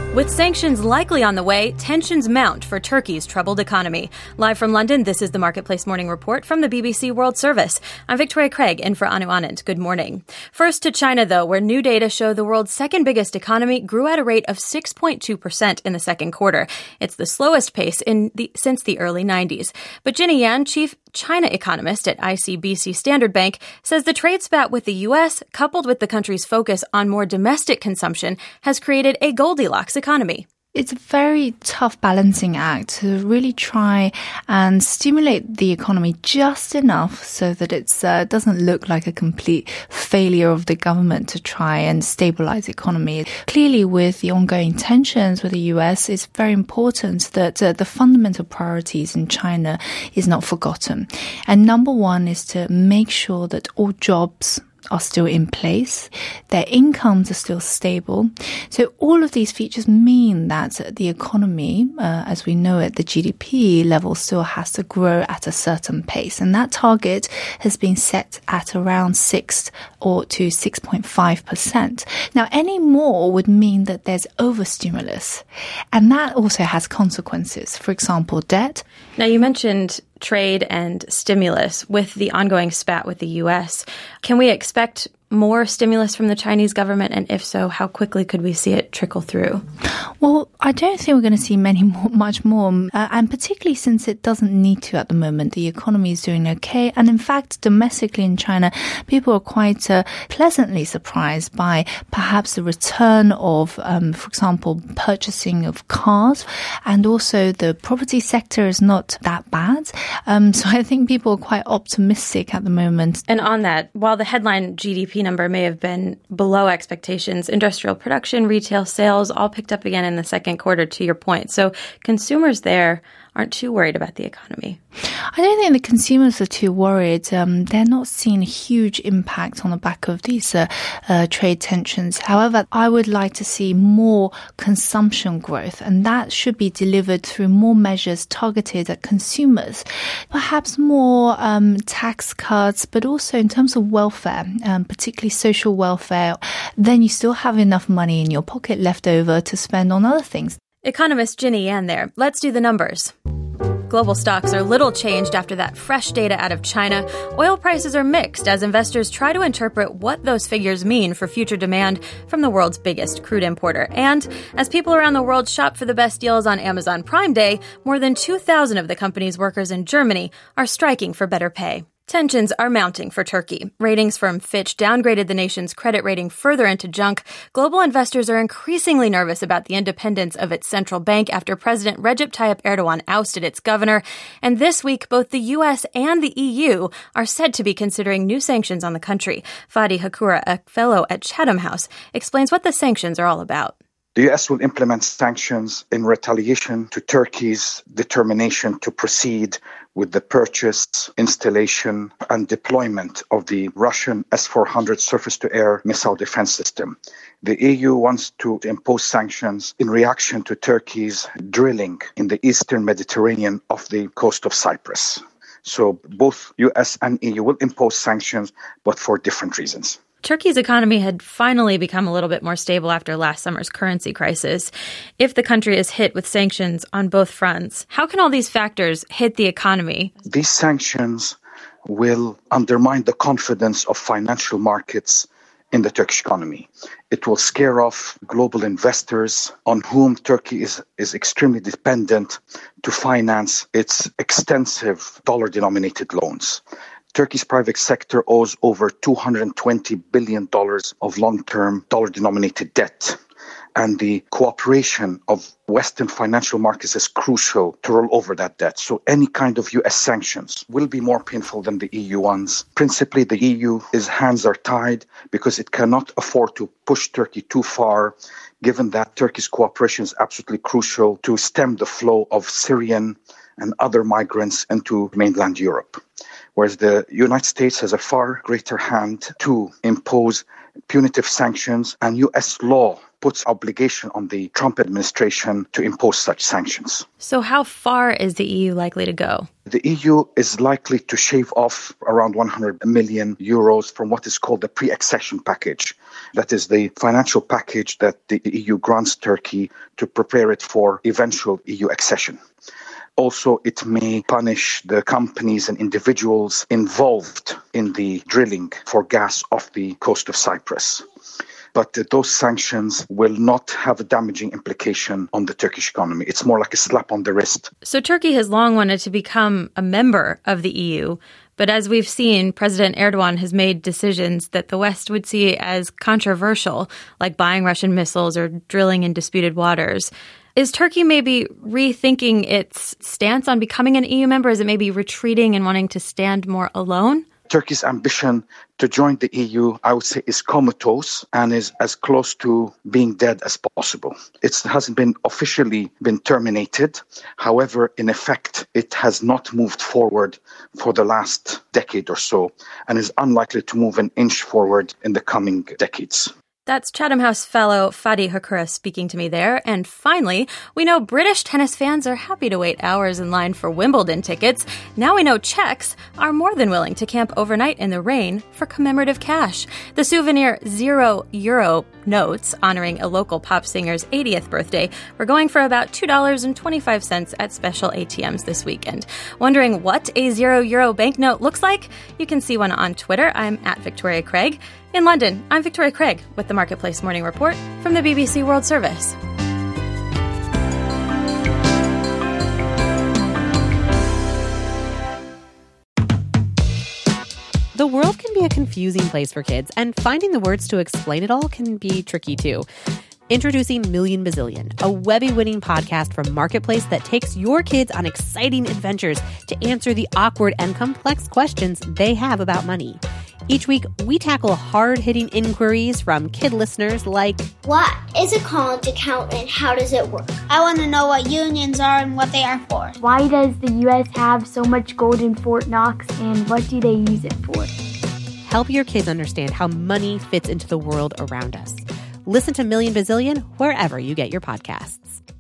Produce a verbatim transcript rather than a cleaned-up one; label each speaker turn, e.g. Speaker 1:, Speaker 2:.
Speaker 1: With sanctions likely on the way, tensions mount for Turkey's troubled economy. Live from London, this is the Marketplace Morning Report from the B B C World Service. I'm Victoria Craig, in for Anu Anand. Good morning. First to China, though, where new data show the world's second biggest economy grew at a rate of six point two percent in the second quarter. It's the slowest pace in the, since the early nineties. But Ginny Yan, chief China economist at I C B C Standard Bank, says the trade spat with the U S, coupled with the country's focus on more domestic consumption, has created a Goldilocks economy.
Speaker 2: It's a very tough balancing act to really try and stimulate the economy just enough so that it uh, doesn't look like a complete failure of the government to try and stabilize the economy. Clearly, with the ongoing tensions with the U S, it's very important that uh, the fundamental priorities in China is not forgotten. And number one is to make sure that all jobs are still in place, their incomes are still stable. So all of these features mean that the economy, uh, as we know it, the G D P level still has to grow at a certain pace. And that target has been set at around six or to six point five percent. Now, any more would mean that there's overstimulus. And that also has consequences. For example, debt.
Speaker 1: Now, you mentioned trade and stimulus with the ongoing spat with the U S. Can we expect more stimulus from the Chinese government? And if so, how quickly could we see it trickle through?
Speaker 2: Well, I don't think we're going to see many more, much more. Uh, and particularly since it doesn't need to at the moment. The economy is doing okay. And in fact, domestically in China, people are quite uh, pleasantly surprised by perhaps the return of, um, for example, purchasing of cars. And also the property sector is not that bad. Um, so I think people are quite optimistic at the moment.
Speaker 1: And on that, while the headline G D P number may have been below expectations, industrial production, retail sales all picked up again in the second quarter, to your point. So consumers there aren't too worried about the economy.
Speaker 2: I don't think the consumers are too worried. Um, they're not seeing a huge impact on the back of these uh, uh, trade tensions. However, I would like to see more consumption growth, and that should be delivered through more measures targeted at consumers. Perhaps more um, tax cuts, but also in terms of welfare, um, particularly social welfare. Then you still have enough money in your pocket left over to spend on other things.
Speaker 1: Economist Ginny Yan there. Let's do the numbers. Global stocks are little changed after that fresh data out of China. Oil prices are mixed as investors try to interpret what those figures mean for future demand from the world's biggest crude importer. And as people around the world shop for the best deals on Amazon Prime Day, more than two thousand of the company's workers in Germany are striking for better pay. Tensions are mounting for Turkey. Ratings firm Fitch downgraded the nation's credit rating further into junk. Global investors are increasingly nervous about the independence of its central bank after President Recep Tayyip Erdogan ousted its governor. And this week, both the U S and the E U are said to be considering new sanctions on the country. Fadi Hakura, a fellow at Chatham House, explains what the sanctions are all about.
Speaker 3: The U S will implement sanctions in retaliation to Turkey's determination to proceed with the purchase, installation, and deployment of the Russian S four hundred surface-to-air missile defense system. The E U wants to impose sanctions in reaction to Turkey's drilling in the eastern Mediterranean off the coast of Cyprus. So both U S and E U will impose sanctions, but for different reasons.
Speaker 1: Turkey's economy had finally become a little bit more stable after last summer's currency crisis. If the country is hit with sanctions on both fronts, how can all these factors hit the economy?
Speaker 3: These sanctions will undermine the confidence of financial markets in the Turkish economy. It will scare off global investors on whom Turkey is, is extremely dependent to finance its extensive dollar-denominated loans. Turkey's private sector owes over two hundred twenty billion dollars of long-term dollar-denominated debt. And the cooperation of Western financial markets is crucial to roll over that debt. So any kind of U S sanctions will be more painful than the E U ones. Principally, the E U's hands are tied because it cannot afford to push Turkey too far, given that Turkey's cooperation is absolutely crucial to stem the flow of Syrian and other migrants into mainland Europe. Whereas the United States has a far greater hand to impose punitive sanctions, and U S law puts obligation on the Trump administration to impose such sanctions.
Speaker 1: So how far is the E U likely to go?
Speaker 3: The E U is likely to shave off around one hundred million euros from what is called the pre-accession package. That is the financial package that the E U grants Turkey to prepare it for eventual E U accession. Also, it may punish the companies and individuals involved in the drilling for gas off the coast of Cyprus. But uh, those sanctions will not have a damaging implication on the Turkish economy. It's more like a slap on the wrist.
Speaker 1: So Turkey has long wanted to become a member of the E U. But as we've seen, President Erdogan has made decisions that the West would see as controversial, like buying Russian missiles or drilling in disputed waters. Is Turkey maybe rethinking its stance on becoming an E U member? Is it maybe retreating and wanting to stand more alone?
Speaker 3: Turkey's ambition to join the E U, I would say, is comatose and is as close to being dead as possible. It hasn't been officially been terminated. However, in effect, it has not moved forward for the last decade or so and is unlikely to move an inch forward in the coming decades.
Speaker 1: That's Chatham House fellow Fadi Hakura speaking to me there. And finally, we know British tennis fans are happy to wait hours in line for Wimbledon tickets. Now we know Czechs are more than willing to camp overnight in the rain for commemorative cash. The souvenir zero euro notes honoring a local pop singer's eightieth birthday were going for about two dollars and twenty-five cents at special A T Ms this weekend. Wondering what a zero euro banknote looks like? You can see one on Twitter. I'm at Victoria Craig. In London, I'm Victoria Craig with the Marketplace Morning Report from the B B C World Service.
Speaker 4: The world can be a confusing place for kids, and finding the words to explain it all can be tricky too. Introducing Million Bazillion, a Webby-winning podcast from Marketplace that takes your kids on exciting adventures to answer the awkward and complex questions they have about money. Each week, we tackle hard-hitting inquiries from kid listeners like,
Speaker 5: what is a college account and how does it work?
Speaker 6: I want to know what unions are and what they are for.
Speaker 7: Why does the U S have so much gold in Fort Knox and what do they use it for?
Speaker 4: Help your kids understand how money fits into the world around us. Listen to Million Bazillion wherever you get your podcasts.